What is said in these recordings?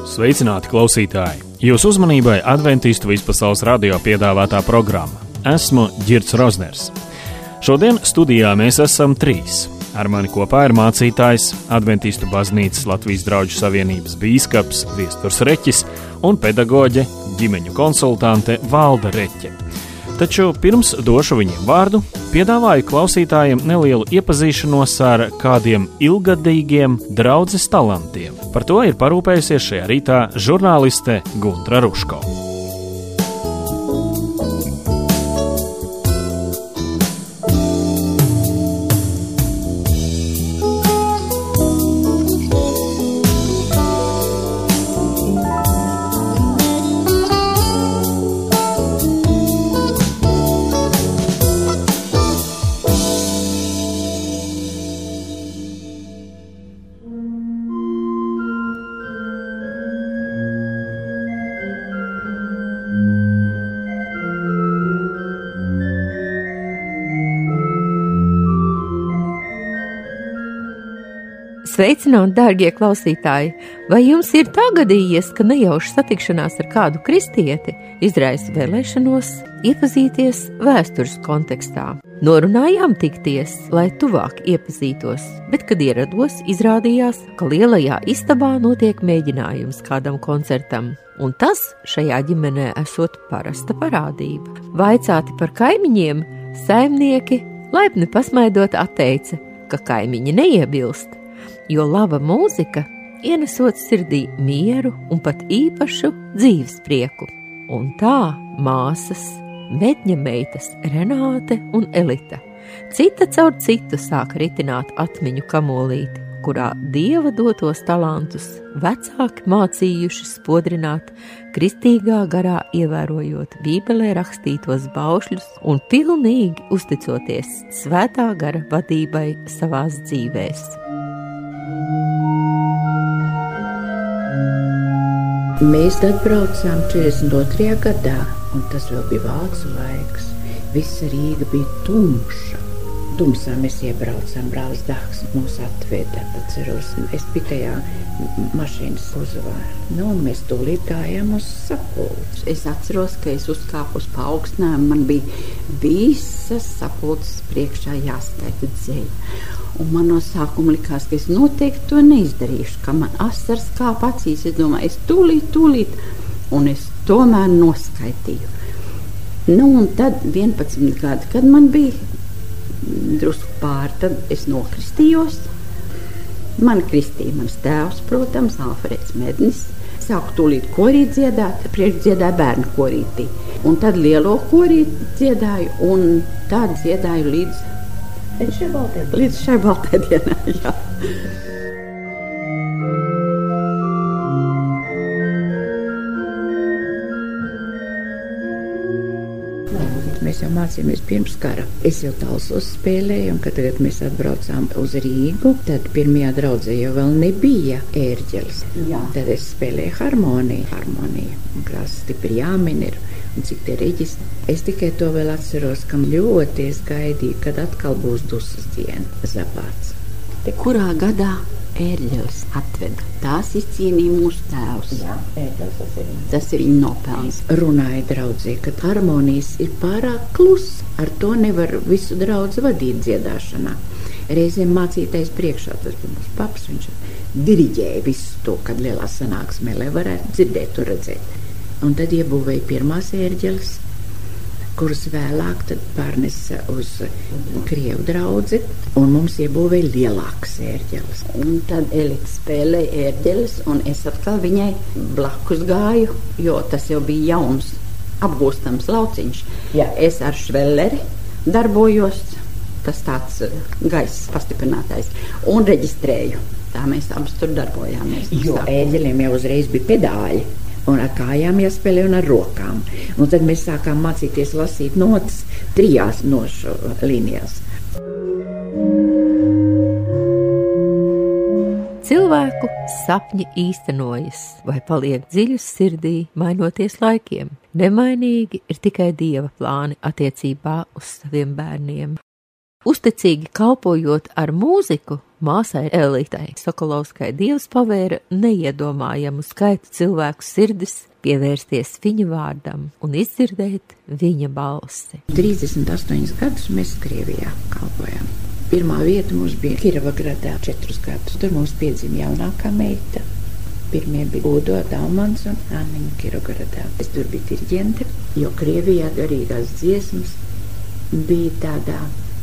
Sveicināti klausītāji! Jūsu uzmanībai Adventistu vispasaules radio piedāvātā programma. Esmu Ģirds Rozners. Šodien studijā mēs esam 3. Ar mani kopā ir mācītājs, Adventistu baznīcas Latvijas draugu savienības bīskaps Viesturs Reķis un pedagoģe, ģimeņu konsultante Valda Reķe. Taču pirms došu viņiem vārdu, piedāvāju klausītājiem nelielu iepazīšanos ar kādiem ilgadīgiem draudzes talantiem. Par to ir parūpējusies šajā rītā žurnāliste Guntra Ruško. Sveicināti, dārgie klausītāji! Vai jums ir tā gadījies, ka nejauša satikšanās ar kādu kristieti izraisa vēlēšanos iepazīties vēstures kontekstā? Norunājām tikties, lai tuvāk iepazītos, bet, kad ierados, izrādījās, ka lielajā istabā notiek mēģinājums kādam koncertam, un tas šajā ģimenē esot parasta parādība. Vaicāti par kaimiņiem, saimnieki laipni pasmaidot atteica, ka kaimiņi neiebilst, jo laba mūzika ienesot sirdī mieru un pat īpašu dzīves prieku. Un tā māsas, medņa meitas Renāte un Elita, cita caur citu sāka ritināt atmiņu kamolīti, kurā Dieva dotos talantus vecāki mācījuši spodrināt kristīgā garā, ievērojot Bībelē rakstītos baušļus un pilnīgi uzticoties svētā gara vadībai savās dzīvēs. Mēs atbraucām 42. gadā, un tas vēl bija vācu laiks. Visa Rīga bija tumša. Tumsā mēs iebraucām, brālis Dāks mūs atveda, atceros. Es biju tajā mašīnas uzvā. Un mēs tūlīt gājām uz sapulci. Es atceros, ka es uzkāpu uz paaugstinājumu, man bija visas sapulces priekšā jāskaita dzeļa. Un man no sākuma likās, ka es noteikti to neizdarīšu, ka man asars kāp acīs. Es domāju, es tūlīt, un es tomēr noskaitīju. Un tad 11 gadi, kad man bija drusku pāri, tad es nokristījos. Man kristīja mans tēvs, protams, Alfrēds Mednis. Sāku tūlīt korīt dziedāt, priekšdziedāju bērnu korītī. Un tad lielo korīti dziedāju, un tad dziedāju līdz šai baltai dienai, jā. Mēs jau mācījāmies pirms kara. Es jau Talsos spēlēju, un kad tagad mēs atbraucām uz Rīgu, tad pirmajā draudzē jau vēl nebija ērģelis. Jā. Tad es spēlēju harmoniju. Un krāsas stipri jāmin ir, un cik tie reģistri. Es tikai to vēl atceros, kam ļoti es gaidīju, kad atkal būs dusas diena, Zabāts. Kurā gadā ērģelis atveda? Tās izcīnīja mūsu tēvs. Jā, ērģelis tas ir viņa nopelns. Runāja draudzē, ka harmonijas ir pārāk klusa. Ar to nevar visu draudzi vadīt dziedāšanā. Reizēm mācītais priekšā, tas bija mūsu paps, viņš diriģēja visu to, kad lielā sanāksmē, lai varētu dzirdēt un redzēt. Un tad iebūvēja pirmās ērģeles, kuras vēlāk tad pārnesa uz Krievu draudzi, un mums iebūvēja lielākas ērģeles. Un tad Elita spēlēja ērģeles, un es atkal viņai blakus gāju, jo tas jau bija jauns, apgūstams lauciņš. Jā. Es ar švelleri darbojos, tas tāds gaiss pastiprinātais, un reģistrēju. Tā mēs abas tur darbojāmies. Jo ērģeliem jau uzreiz bija pedāļi. Un ar kājām jāspēlē un ar rokām. Un tad mēs sākām mācīties lasīt notas 3 nošu līnijās. Cilvēku sapņi īstenojas vai paliek dziļus sirdī, mainoties laikiem. Nemainīgi ir tikai Dieva plāni attiecībā uz saviem bērniem. Uzticīgi kalpojot ar mūziku, Māsai Elitai Sokolovskai Dievs pavēra neiedomājamu skaitu cilvēku sirdis pievērsties viņa vārdam un izdzirdēt viņa balsi. 38 gadus mēs Krievijā kalpojām. Pirmā vieta mums bija Kirovagradā 4 gadus. Tur mums piedzima jaunākā meita. Pirmie bija Udo Daumans un Anniņa Kirovagradā. Es tur biju diriģente, jo Krievijā garīgās dziesmas bija tādā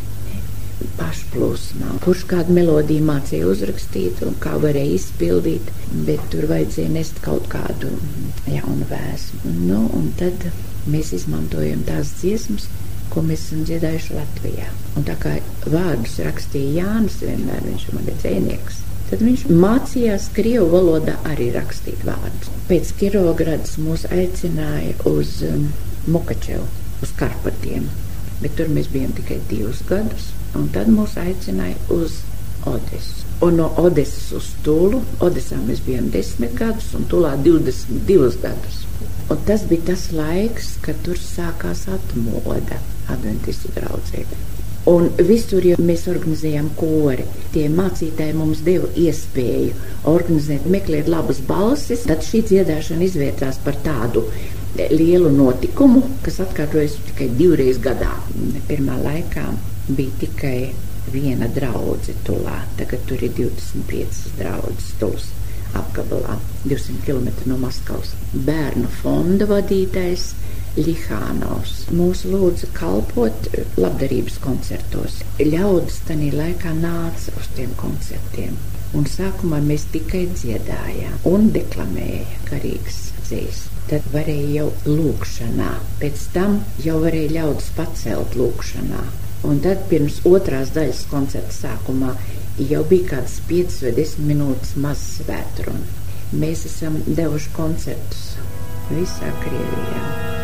pašplūsmā. Kurš kādu melodiju mācīja uzrakstīt un kā varēja izpildīt, bet tur vajadzēja nest kaut kādu jaunu vēsmu. Un tad mēs izmantojam tās dziesmas, ko mēs esam dziedājuši Latvijā. Un tā kā vārdus rakstīja Jānis vienmēr, viņš man ir dzejnieks, tad viņš mācījās krievu valodā arī rakstīt vārdus. Pēc Kirovagradas mūs aicināja uz Mukačevu, uz Karpatiem, bet tur mēs bijām tikai 2 gadus. Un tad mūs aicināja uz Odesu. Un no Odesas uz Tulu. Odesā mēs bijām 10 gadus un Tulā 22 gadus. Un tas bija tas laiks, kad tur sākās atmoda adventistu draudzē. Un visur jau mēs organizējām kori. Tie mācītāji mums deva iespēju organizēt, meklēt labas balsis. Tad šī dziedāšana izvērtās par tādu lielu notikumu, kas atkārtojas tikai 2 reizes gadā. Pirmā laikā bija tikai viena draudze Tulā. Tagad tur ir 25 draudzes Tulas apgabalā, 200 km no Maskavas. Bērnu fonda vadītājs Lihānovs mūs lūdza kalpot labdarības koncertos. Ļaudis tajā laikā nāca uz tiem koncertiem. Un sākumā mēs tikai dziedājām un deklamēja garīgas dziesmas. Tad varēja jau lūkšanā. Pēc tam jau varēja ļaudis pacelt lūkšanā. Un tad pirms otrās daļas koncerta sākumā jau bija kādas 5 vai 10 minūtes mazas svētruna. Mēs esam devuši koncertus visā Krievijā.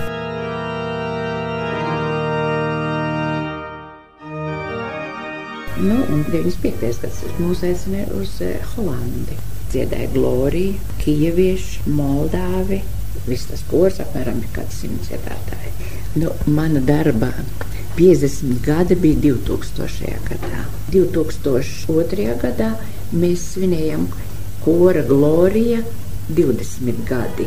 Un 95. gads mūs aicināja uz Holandi. Dziedāja Glorija, Kijevieši, Moldāvi. Viss tas kors apmēram bija kāds 100 dziedātāji. Mana darba 50 gadi bija 2000. gadā. 2002. gadā mēs svinējam kora Glorija 20 gadi.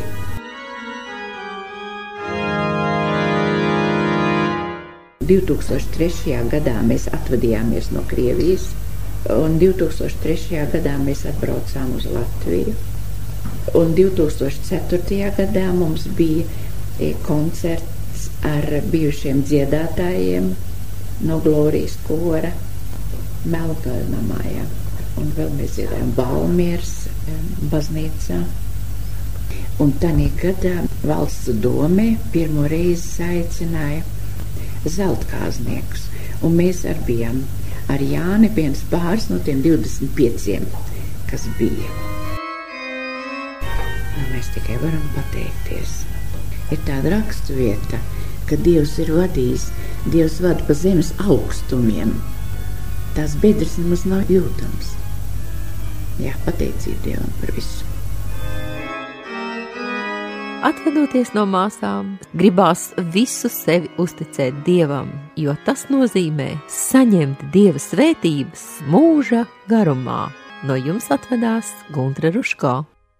– 2003. gadā mēs atvadījāmies no Krievijas, un 2003. gadā mēs atbraucām uz Latviju. Un 2004. gadā mums bija koncerts ar bijušiem dziedātājiem no Glorijas kora Melnkalnamājā. Un vēl mēs dziedājām Valmieras baznīcā. Un tanī gadā valsts domē pirmo reizi aicināja zeltkāzniekus. Un mēs arī bijām ar Jāni viens pāris no tiem 25, kas bija. Mēs tikai varam pateikties. Ir tāda raksturvieta, ka Dievs ir vadījis, Dievs vada pa zemes augstumiem. Tās bedres nemaz nav jūtams. Jā, pateicība Dievam par visu. Atvadoties no māsām, gribās visu sevi uzticēt Dievam, jo tas nozīmē saņemt Dieva svētības mūža garumā. No jums atvedās Guntra Ruško.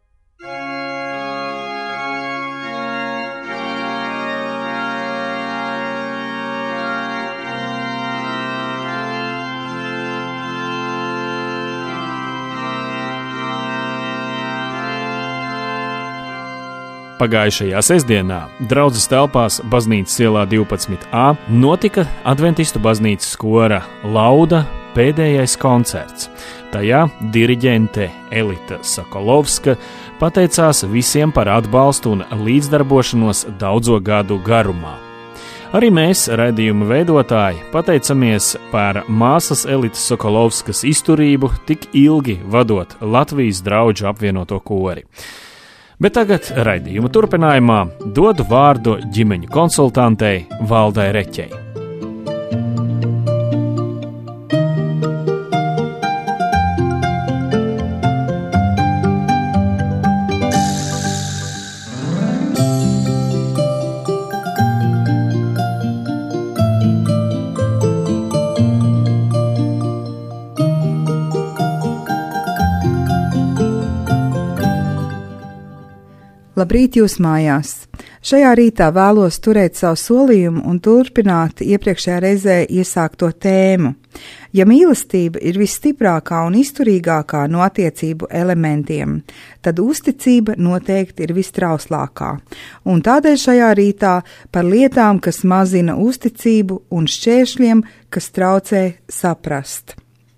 Pagājušajā sestdienā draudzes telpās Baznīcas ielā 12a notika adventistu baznīcas kora Lauda pēdējais koncerts. Tajā diriģente Elita Sokolovska pateicās visiem par atbalstu un līdzdarbošanos daudzo gadu garumā. Arī mēs, raidījuma veidotāji, pateicamies par māsas Elitas Sokolovskas izturību tik ilgi vadot Latvijas draugu apvienoto kori. Bet tagad raidījuma turpinājumā dodu vārdu ģimeņu konsultantei Valdai Reķei. Labrīt jūs mājās! Šajā rītā vēlos turēt savu solījumu un turpināt iepriekšējā reizē iesākto tēmu. Ja mīlestība ir visstiprākā un izturīgākā no attiecību elementiem, tad uzticība noteikti ir vistrauslākā. Un tādēļ šajā rītā par lietām, kas mazina uzticību un šķēršļiem, kas traucē saprast.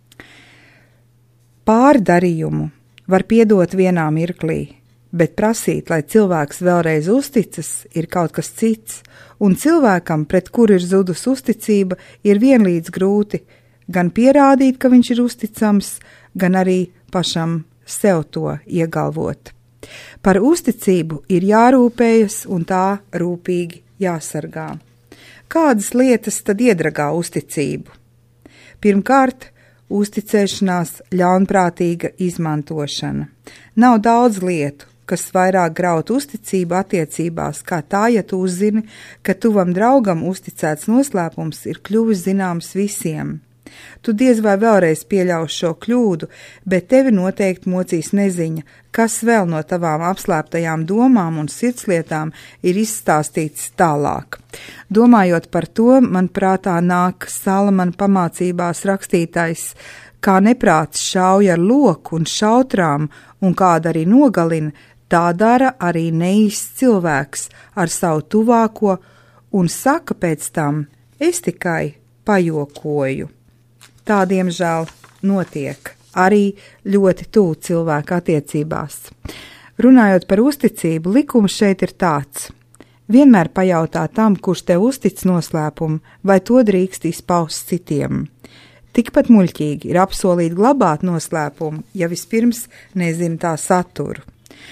Pārdarījumu var piedot vienā mirklī, bet prasīt, lai cilvēks vēlreiz uzticas, ir kaut kas cits, un cilvēkam, pret kuru ir zudus uzticība, ir vienlīdz grūti gan pierādīt, ka viņš ir uzticams, gan arī pašam sev to iegalvot. Par uzticību ir jārūpējas un tā rūpīgi jāsargā. Kādas lietas tad iedragā uzticību? Pirmkārt, uzticēšanās ļaunprātīga izmantošana. Nav daudz lietu, kas vairāk graut uzticību attiecībās, kā tā, ja tu uzzini, ka tuvam draugam uzticēts noslēpums ir kļuvis zināms visiem. Tu diez vai vēlreiz pieļaus šo kļūdu, bet tevi noteikti mocīs neziņa, kas vēl no tavām apslēptajām domām un sirdslietām ir izstāstīts tālāk. Domājot par to, man prātā nāk Salamana pamācībās rakstītais, kā neprāts šauj ar loku un šautrām un kāda arī nogalina, tā dara arī neīsts cilvēks ar savu tuvāko un saka pēc tam, es tikai pajokoju. Tā, diemžēl, notiek arī ļoti tuvu cilvēku attiecībās. Runājot par uzticību, likums šeit ir tāds. Vienmēr pajautā tam, kurš tev uztic noslēpumu, vai to drīkst izpaust citiem. Tikpat muļķīgi ir apsolīt glabāt noslēpumu, ja vispirms nezina tā saturu.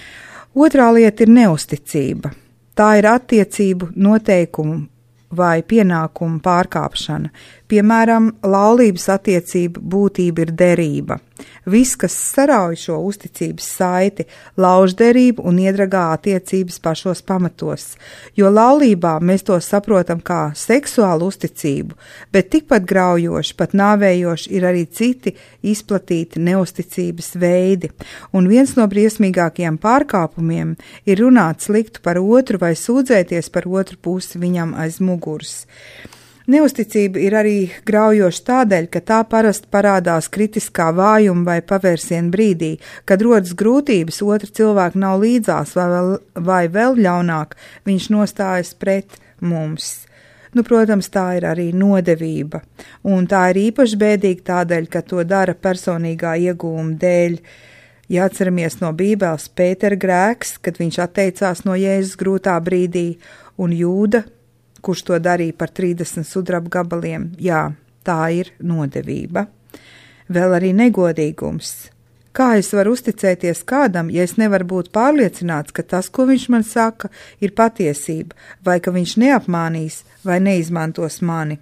Otrā lieta ir neusticība. Tā ir attiecību noteikumu vai pienākumu pārkāpšana. Piemēram, laulības attiecība būtība ir derība. Viss, kas sarauj šo uzticības saiti, lauž derību un iedragā attiecības pašos pamatos, jo laulībā mēs to saprotam kā seksuālu uzticību, bet tikpat graujoši, pat nāvējoši ir arī citi izplatīti neusticības veidi, un viens no briesmīgākajiem pārkāpumiem ir runāt sliktu par otru vai sūdzēties par otru pusi viņam aiz muguras. Neusticība ir arī graujoša tādēļ, ka tā parasti parādās kritiskā vājuma vai pavērsiena brīdī, kad rodas grūtības, otra cilvēka nav līdzās vai vēl ļaunāk, viņš nostājas pret mums. Protams, tā ir arī nodevība, un tā ir īpaši bēdīga tādēļ, ka to dara personīgā ieguvuma dēļ. Ja atceramies no Bībeles Pētera grēks, kad viņš atteicās no Jēzus grūtā brīdī, un Jūda, kurš to darīja par 30 sudraba gabaliem. Jā, tā ir nodevība. Vēl arī negodīgums. Kā es varu uzticēties kādam, ja es nevaru būt pārliecināts, ka tas, ko viņš man saka, ir patiesība, vai ka viņš neapmānīs vai neizmantos mani?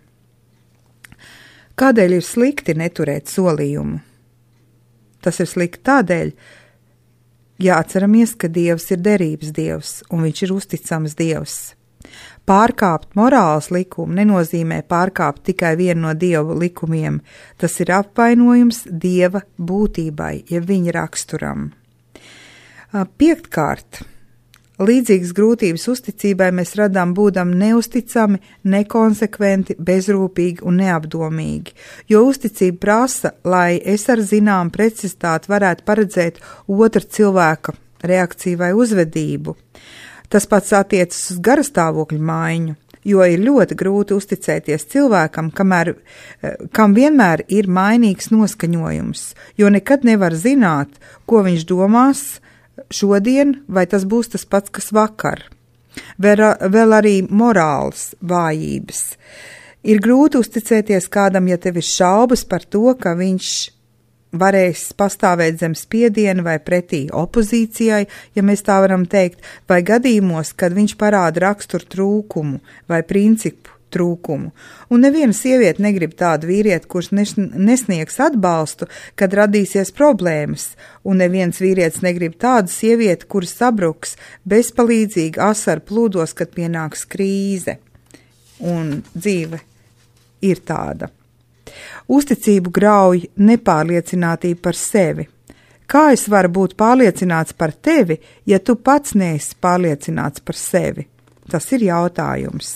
Kādēļ ir slikti neturēt solījumu? Tas ir slikti tādēļ, jāatceramies, ka Dievs ir derības Dievs, un viņš ir uzticams Dievs. Pārkāpt morāles likumu nenozīmē pārkāpt tikai vienu no Dieva likumiem. Tas ir apvainojums Dieva būtībai, jeb viņa raksturam. Piektkārt, līdzīgas grūtības uzticībai mēs radām būdam neusticami, nekonsekventi, bezrūpīgi un neapdomīgi, jo uzticība prasa, lai es ar zinām precizitāti varētu paredzēt otra cilvēka reakciju vai uzvedību. Tas pats attiecas uz garastāvokļu maiņu, jo ir ļoti grūti uzticēties cilvēkam, kam vienmēr ir mainīgs noskaņojums, jo nekad nevar zināt, ko viņš domās šodien, vai tas būs tas pats, kas vakar. Vēl arī morāls vājības. Ir grūti uzticēties kādam, ja tev ir šaubas par to, ka viņš varēs pastāvēt zem spiediena vai pretī opozīcijai, ja mēs tā varam teikt, vai gadījumos, kad viņš parāda raksturu trūkumu vai principu trūkumu. Un neviena sieviete negrib tādu vīrieti, kurš nesniegs atbalstu, kad radīsies problēmas, un neviens vīrietis negrib tādu sievieti, kuras sabruks bezpalīdzīgi asaru plūdos, kad pienāks krīze. Un dzīve ir tāda. Uzticību grauj nepārliecinātība par sevi. Kā es varu būt pārliecināts par tevi, ja tu pats neesi pārliecināts par sevi? Tas ir jautājums.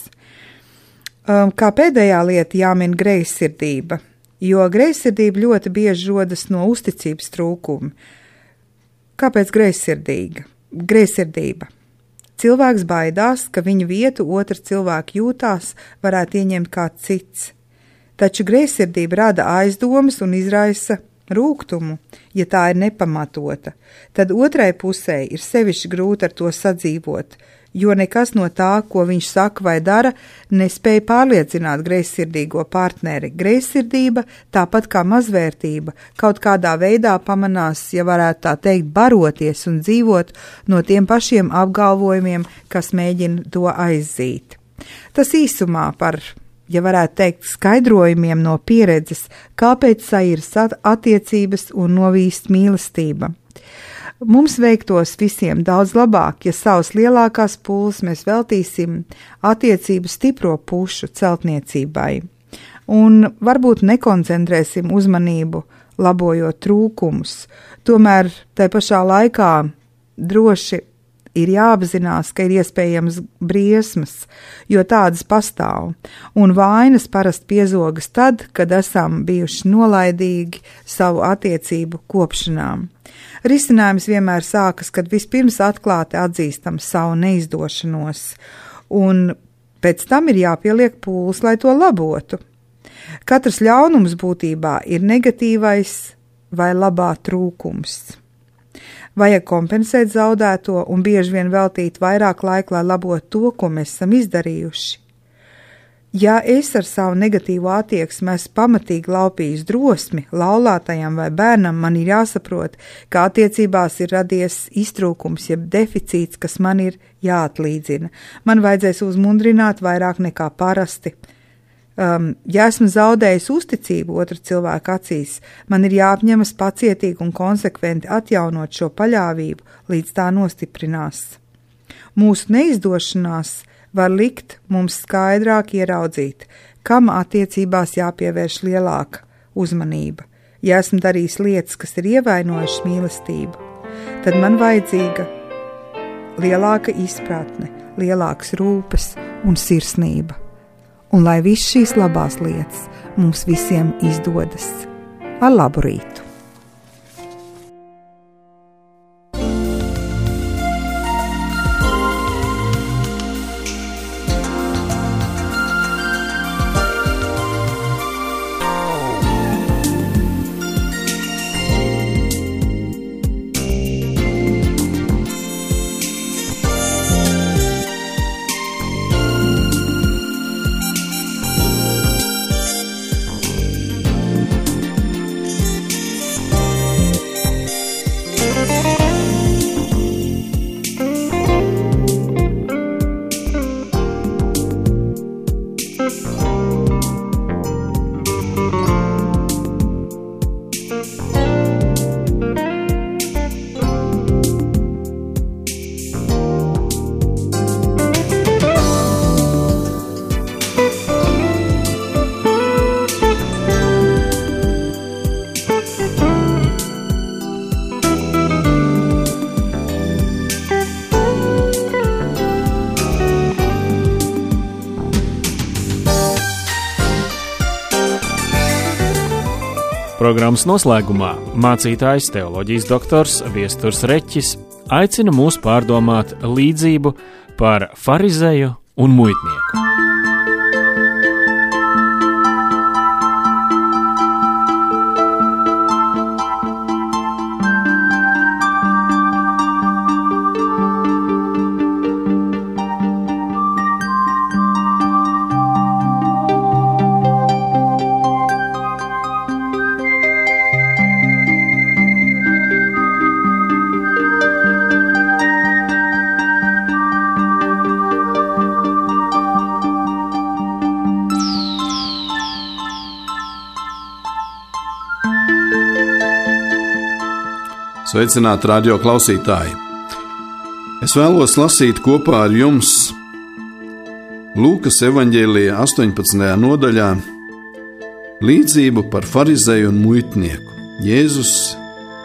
Kā pēdējā lieta jāmin greizsirdība, jo greizsirdība ļoti bieži rodas no uzticības trūkuma. Kāpēc greizsirdība? Cilvēks baidās, ka viņa vietu otrs cilvēks jūtās varētu ieņemt kāds cits. Taču greizsirdība rada aizdomas un izraisa rūgtumu, ja tā ir nepamatota. Tad otrai pusē ir sevišķi grūti ar to sadzīvot, jo nekas no tā, ko viņš saka vai dara, nespēja pārliecināt greizsirdīgo partneri. Greizsirdība, tāpat kā mazvērtība, kaut kādā veidā pamanās, ja varētu tā teikt, baroties un dzīvot no tiem pašiem apgalvojumiem, kas mēģina to aizzīt. Tas īsumā par, ja varētu teikt, skaidrojumiem no pieredzes, kāpēc sairas attiecības un novīst mīlestība. Mums veiktos visiem daudz labāk, ja savas lielākās pūles mēs veltīsim attiecību stipro pušu celtniecībai. Un varbūt nekoncentrēsim uzmanību, labojot trūkumus. Tomēr tai pašā laikā droši ir jāapzinās, ka ir iespējams briesmas, jo tādas pastāv, un vainas parasti piezogas tad, kad esam bijuši nolaidīgi savu attiecību kopšanām. Risinājums vienmēr sākas, kad vispirms atklāti atzīstam savu neizdošanos, un pēc tam ir jāpieliek pūles, lai to labotu. Katrs ļaunums būtībā ir negatīvais vai labā trūkums. Vajag kompensēt zaudēto un bieži vien veltīt vairāk laika, lai labotu to, ko mēs esam izdarījuši. Ja es ar savu negatīvo attieksmi esmu pamatīgi laupījis drosmi laulātajam vai bērnam, man ir jāsaprot, ka attiecībās ir radies iztrūkums, jeb deficīts, kas man ir jāatlīdzina. Man vajadzēs uzmundrināt vairāk nekā parasti. Ja esmu zaudējis uzticību otru cilvēku acīs, man ir jāapņemas pacietīgi un konsekventi atjaunot šo paļāvību, līdz tā nostiprinās. Mūsu neizdošanās var likt mums skaidrāk ieraudzīt, kam attiecībās jāpievērš lielāka uzmanība. Ja esmu darījis lietas, kas ir ievainojušas mīlestību, tad man vajadzīga lielāka izpratne, lielāks rūpes un sirsnība. Un lai viss šīs labās lietas mums visiem izdodas. Ar labu rītu! Programmas noslēgumā mācītājs teoloģijas doktors Viesturs Reķis aicina mūs pārdomāt līdzību par farizeju un muitnieku. Sveicināti radio klausītāji! Es vēlos lasīt kopā ar jums Lūkas evaņģēlija 18. nodaļā līdzību par farizeju un muitnieku. Jēzus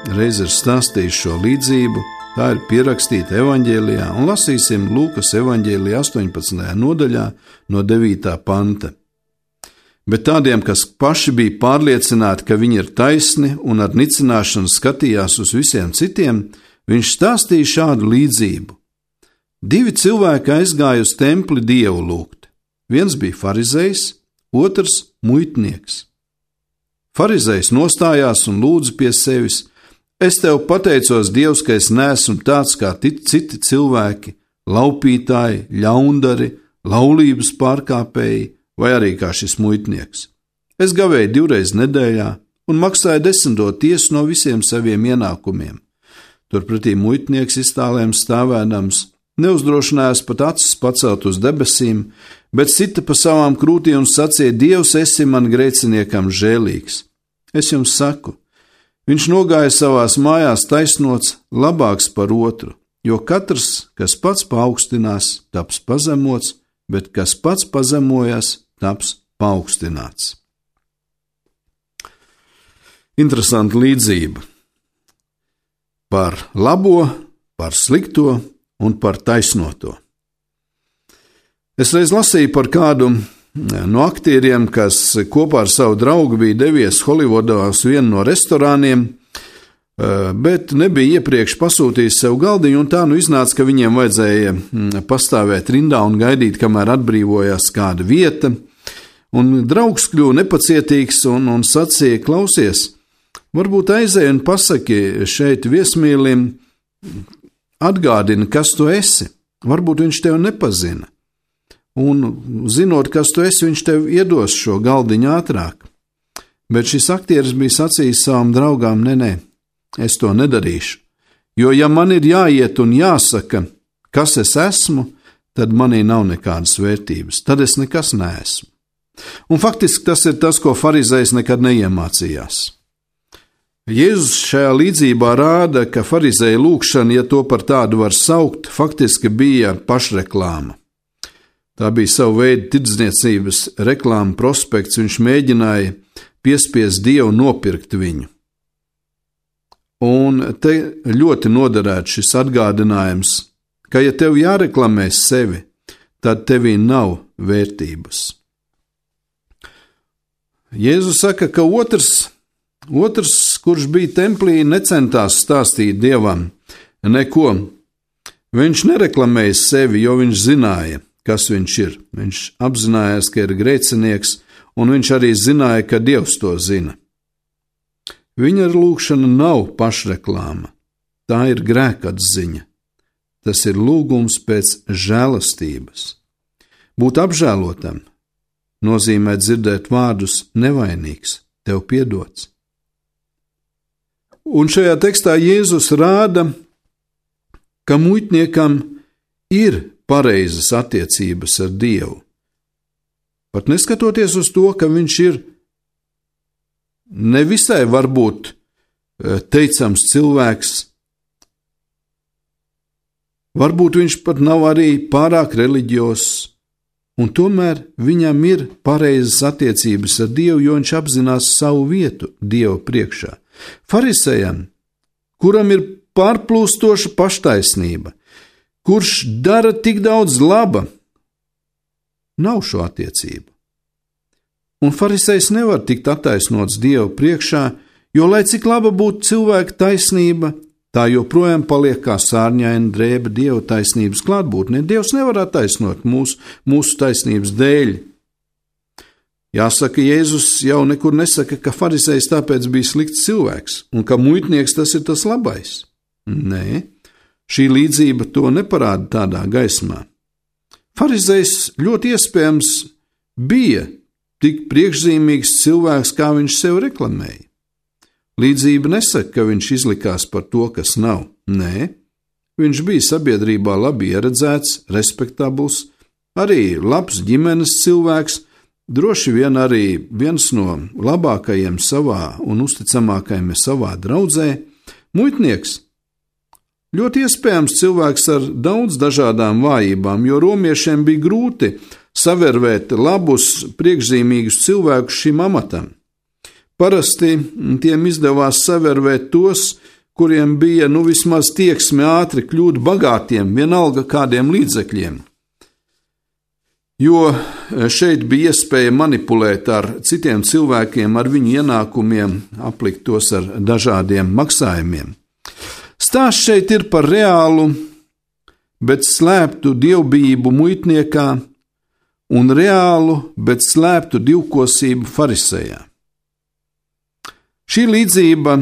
reiz ir stāstījis šo līdzību, tā ir pierakstīta evaņģēlijā, un lasīsim Lūkas evaņģēlijā 18. nodaļā no 9. panta. Bet tādiem, kas paši bija pārliecināti, ka viņi ir taisni un ar nicināšanu skatījās uz visiem citiem, viņš stāstīja šādu līdzību. 2 cilvēki aizgāja uz templi Dievu lūgt. Viens bija farizejs, otrs muitnieks. Farizejs nostājās un lūdza pie sevis: Es tev pateicos, Dievs, ka es neesmu tāds kā citi cilvēki, laupītāji, ļaundari, laulības pārkāpēji, vai arī kā šis muitnieks. Es gavēju 2 reizes nedēļā un maksāju 10. tiesu no visiem saviem ienākumiem. Turpretī muitnieks iztālēm stāvēdams neuzdrošinājās pat acis pacelt uz debesīm, bet sita pa savām krūtīm un sacīja: Dievs, esi man grēciniekam žēlīgs. Es jums saku, viņš nogāja savās mājās taisnots, labāks par otru, jo katrs, kas pats paaugstinās, taps pazemots, bet kas pats pazemojas, taps paaugstināts. Interesanta līdzība par labo, par slikto un par taisnoto. Es reiz lasīju par kādu no aktieriem, kas kopā ar savu draugu bija devies Holivudā uz vienu no restorāniem, bet nebija iepriekš pasūtījis sev galdiņu, un tā iznāca, ka viņiem vajadzēja pastāvēt rindā un gaidīt, kamēr atbrīvojās kāda vieta, un draugs kļuva nepacietīgs un sacīja: Klausies, varbūt aizej un pasaki šeit viesmīlim, atgādini, kas tu esi, varbūt viņš tev nepazina, un zinot, kas tu esi, viņš tev iedos šo galdiņu ātrāk. Bet šis aktieris bija sacījis savam draugām: Nē, es to nedarīšu, jo ja man ir jāiet un jāsaka, kas es esmu, tad manī nav nekādas vērtības, tad es nekas neesmu. Un faktiski tas ir tas, ko farizejs nekad neiemācījās. Jēzus šajā līdzībā rāda, ka farizeja lūgšana, ja to par tādu var saukt, faktiski bija pašreklāma. Tā bija savu veidu tirdzniecības reklāma prospekts, viņš mēģināja piespiest Dievu nopirkt viņu. Un te ļoti noderētu šis atgādinājums, ka ja tev jāreklamē sevi, tad tevī nav vērtības. Jēzus saka, ka otrs, kurš bija templī, necentās stāstīt Dievam neko. Viņš nereklamēja sevi, jo viņš zināja, kas viņš ir. Viņš apzinājās, ka ir grēcinieks, un viņš arī zināja, ka Dievs to zina. Viņa lūgšana nav pašreklāma, tā ir grēkatziņa. Tas ir lūgums pēc žēlastības. Būt apžēlotam nozīmē dzirdēt vārdus: nevainīgs, tev piedots. Un šajā tekstā Jēzus rāda, ka muitniekam ir pareizas attiecības ar Dievu. Pat neskatoties uz to, ka viņš ir nevisai varbūt teicams cilvēks, varbūt viņš pat nav arī pārāk reliģios, un tomēr viņam ir pareizas attiecības ar Dievu, jo viņš apzinās savu vietu Dieva priekšā. Farisejam, kuram ir pārplūstoša paštaisnība, kurš dara tik daudz laba, nav šo attiecību. Un farisejs nevar tikt attaisnots Dieva priekšā, jo, lai cik laba būtu cilvēka taisnība, tā joprojām paliek kā sārņaina drēbe Dieva taisnības klātbūtnē. Dievs nevar attaisnot mūsu taisnības dēļ. Jāsaka, Jēzus jau nekur nesaka, ka farisejs tāpēc bija slikts cilvēks, un ka muitnieks tas ir tas labais. Nē, šī līdzība to neparāda tādā gaismā. Farisejs ļoti iespējams bija tik priekšzīmīgs cilvēks, kā viņš sev reklamēja. Līdzība nesaka, ka viņš izlikās par to, kas nav. Nē, viņš bija sabiedrībā labi ieredzēts, respektabls, arī labs ģimenes cilvēks, droši vien arī viens no labākajiem savā un uzticamākajiem savā draudzē, muitnieks. Ļoti iespējams cilvēks ar daudz dažādām vājībām, jo romiešiem bija grūti savervēt labus, priekšzīmīgus cilvēkus šim amatam. Parasti tiem izdevās savervēt tos, kuriem bija vismaz tieksme ātri kļūt bagātiem, vienalga kādiem līdzekļiem. Jo šeit bija iespēja manipulēt ar citiem cilvēkiem, ar viņu ienākumiem, aplikt tos ar dažādiem maksājumiem. Stāsts šeit ir par reālu, bet slēptu dievbijību muitniekā un reālu, bet slēptu divkosību farisejā. Šī līdzība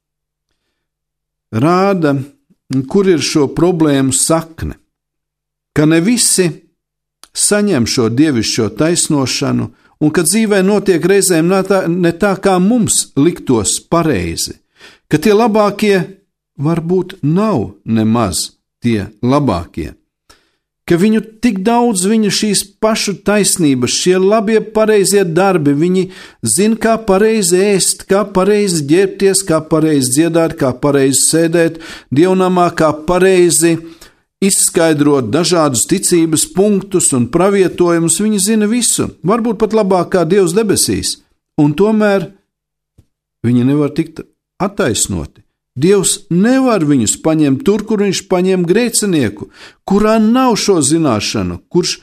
rāda, kur ir šo problēmu sakne, ka ne visi saņem šo dievišķo taisnošanu, un ka dzīvē notiek reizēm ne tā, kā mums liktos pareizi, ka tie labākie varbūt nav nemaz tie labākie, ka viņu tik daudz, viņu šīs pašu taisnības, šie labie pareizie darbi, viņi zina, kā pareizi ēst, kā pareizi ģērbties, kā pareizi dziedāt, kā pareizi sēdēt dievnamā, kā pareizi izskaidrot dažādus ticības punktus un pravietojumus. Viņi zina visu, varbūt pat labāk kā Dievs debesīs, un tomēr viņi nevar tikt attaisnoti. Dievs nevar viņus paņemt tur, kur viņš paņem grēcinieku, kurā nav šo zināšanu, kurš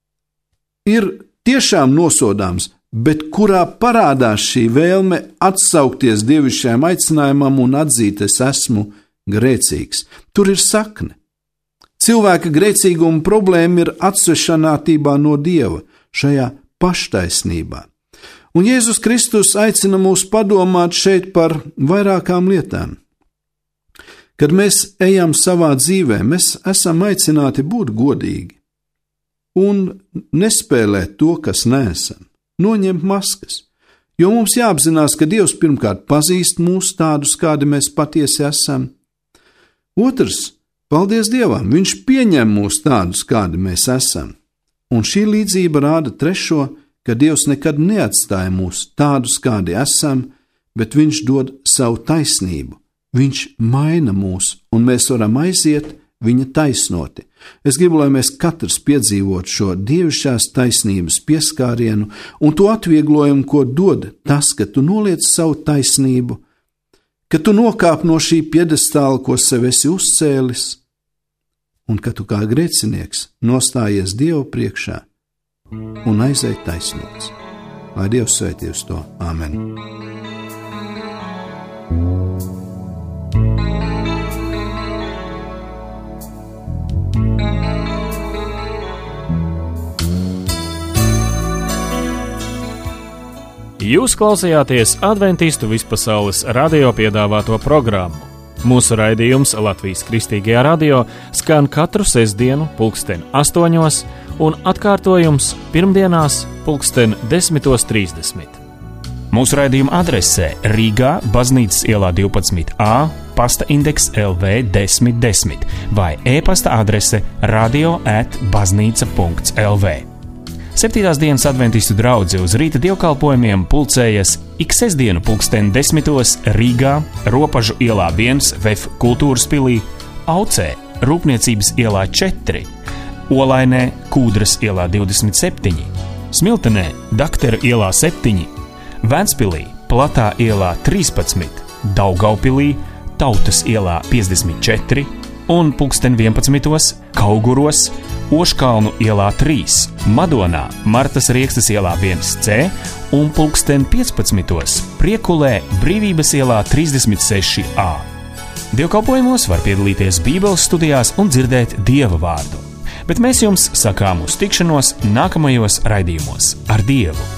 ir tiešām nosodāms, bet kurā parādās šī vēlme atsaukties dievišķajam aicinājumam un atzīt, es esmu grēcīgs. Tur ir sakne. Cilvēka grēcīguma problēma ir atsvešanātībā no Dieva, šajā paštaisnībā. Un Jēzus Kristus aicina mūs padomāt šeit par vairākām lietām. Kad mēs ejam savā dzīvē, mēs esam aicināti būt godīgi un nespēlēt to, kas neesam, noņemt maskas, jo mums jāapzinās, ka Dievs pirmkārt pazīst mūs tādus, kādi mēs patiesi esam. Otrs, paldies Dievam, viņš pieņem mūs tādus, kādi mēs esam. Un šī līdzība rāda trešo, ka Dievs nekad neatstāja mūs tādus, kādi esam, bet viņš dod savu taisnību. Viņš maina mūs, un mēs varam aiziet viņa taisnoti. Es gribu, lai mēs katrs piedzīvot šo dievišķās taisnības pieskārienu un to atvieglojumu, ko dod tas, ka tu noliec savu taisnību, ka tu nokāp no šī piedestāla, ko sev esi uzcēlis, un ka tu kā grēcinieks nostājies Dievu priekšā un aizej taisnots. Lai Dievs svētī uz to. Āmen. Jūs klausījāties Adventistu vispasaules radio piedāvāto programmu. Mūsu raidījums Latvijas Kristīgajā radio skan katru sestdienu 8:00 un atkārtojums pirmdienās 10:30. Mūsu raidījuma adresē Rīgā, Baznīcas ielā 12A, pasta indeks LV 1010 vai e-pasta adrese radio@baznīca.lv. 7. dienas adventistu draudze uz rīta dievkalpojumiem pulcējas ik sestdienu 10:10 Rīgā, Ropažu ielā 1 VF kultūras pilī, Aucē, Rūpniecības ielā 4, Olainē, Kūdras ielā 27, Smiltenē, Dakteru ielā 7, Ventspilī, Platā ielā 13, Daugaupilī, Tautas ielā 54 un 11:11 Kauguros, Oškalnu ielā 3, Madonā, Martas Riekstas ielā 1C un 15:15 Priekulē, Brīvības ielā 36A. Dievkalpojumos var piedalīties Bībeles studijās un dzirdēt Dieva vārdu. Bet mēs jums sakām uz tikšanos nākamajos raidījumos ar Dievu.